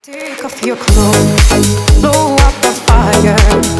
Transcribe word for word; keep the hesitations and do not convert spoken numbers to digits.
Take off your clothes, blow up the fire.